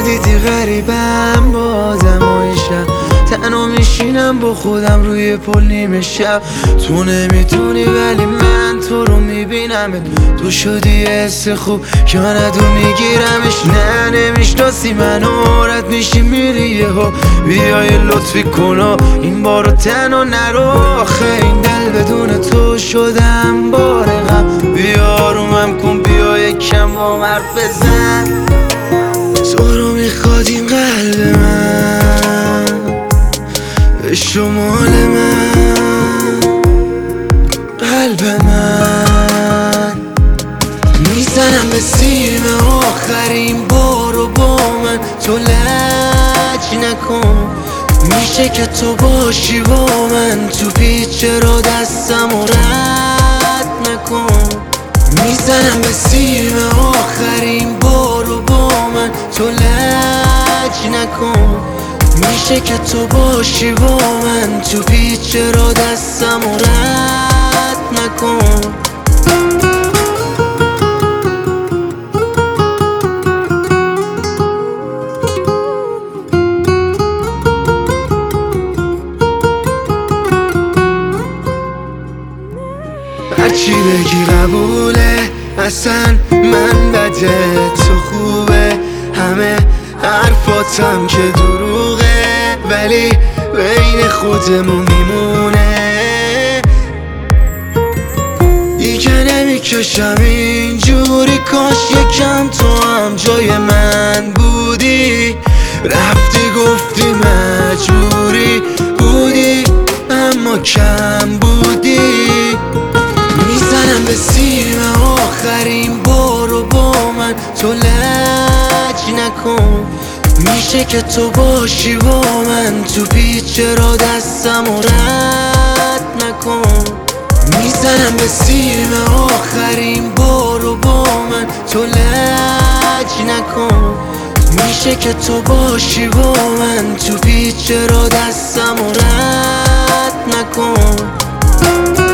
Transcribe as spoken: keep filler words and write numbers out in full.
دیدی غریبم بازم و شب تنها میشینم با خودم روی پل نیمه شب. تو نمیتونی ولی من تو رو میبینمت، تو شدی حس خوب که من ادو میگیرمش. نه نمیشناسی منو، رد میشی میری یهو، بیای لطفی کن این بارو تنها نرو. آخه این دل بدون تو شدم بار غم، بیا رومم کن بیا یکم با حرف بزن. تو رو میخواد این قلب من به شمال من، قلب من میزنم به سیم آخرین بارو با من. تو لج نکن میشه که تو باشی با من، تو پیچ را دستم و رد نکن. میزنم به سیم آخرین بارو با من، تو لج نکن میشه که تو باشی با من، تو پیچ را دستم و رد نکن. هرچی بگی قبوله، اصلا من بده تو خوبه. همه حرفاتم که دروغه ولی بین خودمون میمونه. دیگه نمیکشم اینجوری، کاش یکم تو هم جای من بودی. رفتی گفتی مجبوری بودی اما کم بودی. میزنم به سیم آخرین بارو با من، تو لج نکن میشه که تو باشی با من، تو پیچ را دستم و رد نکن. میزنم به سیم آخرین بارو با من، تو لج نکن میشه که تو باشی با من، تو پیچ را دستم و رد نکن.